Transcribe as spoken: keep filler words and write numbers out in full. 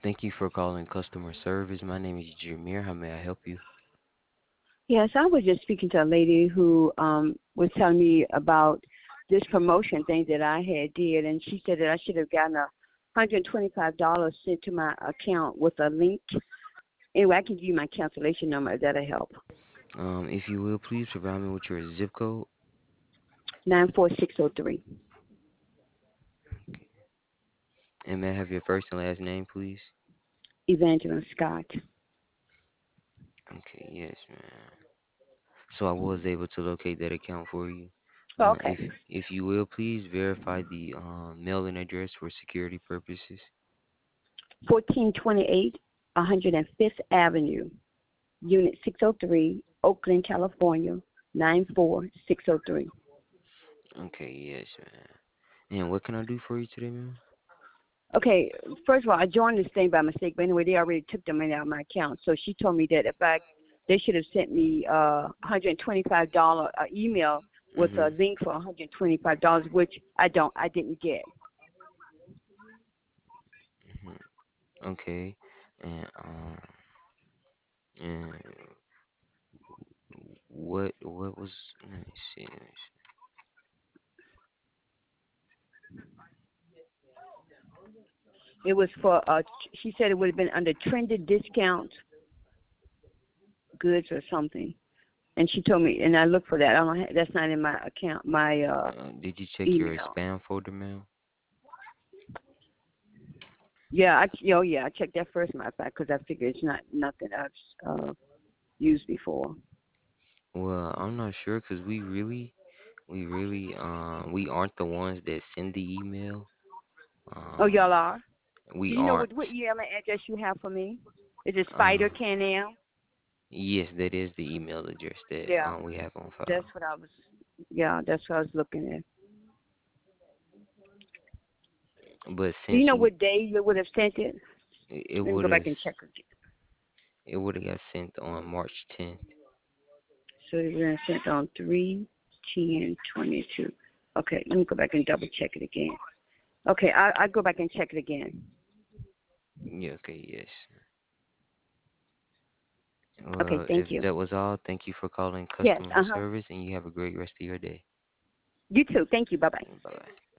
Thank you for calling customer service. My name is Jameer. How may I help you? Yes, I was just speaking to a lady who um was telling me about this promotion thing that I had did, and she said that I should have gotten a hundred twenty-five dollars sent to my account with a link. Anyway, I can give you my cancellation number if that'll help. Um, if you will, please provide me with your zip code. Nine four six zero three. And may I have your first and last name, please? Evangeline Scott. Okay, yes, man. So I was able to locate that account for you. Oh, Uh, okay. if if you will, please verify the um, mailing address for security purposes. Fourteen twenty eight, one hundred and fifth Avenue, Unit six oh three, Oakland, California, nine four six zero three. Okay, yes, man. And what can I do for you today, man? Okay, first of all, I joined this thing by mistake, but anyway, they already took the money out of my account. So she told me that if I, they should have sent me uh, one hundred twenty-five dollars uh, email with a Mhm. link for one hundred twenty-five dollars, which I don't, I didn't get. Mhm. Okay. And um. And what what was? Let me see. Let me It was for, uh, she said it would have been under trended discount goods or something. And she told me, and I looked for that. I don't, have, that's not in my account, my uh, see. Uh, did you check your email. spam folder, ma'am? Yeah, I, you know, yeah, I checked that first, matter of fact, because I figured it's not nothing I've uh, used before. Well, I'm not sure because we really, we really, um, we aren't the ones that send the email. Oh, y'all Um, are? we Do you know aren't. what what email address you have for me? Is it Uh, Spider Canal? yes, that is the email address that Yeah, um we have on that's file. what I was. Yeah, that's what I was looking at. But Do since you know we, what day you would have sent it? it Let me would go back have, and check again. it would have got sent on March tenth. So you're gonna send it on three ten twenty two. Okay, let me go back and double check it again. Okay, I I go back and check it again. Yeah. Okay. Yes. Okay, Well, if thank you. that was all, thank you for calling Yes. customer Uh huh. service, and you have a great rest of your day. You too. Thank you. Bye bye. Bye bye.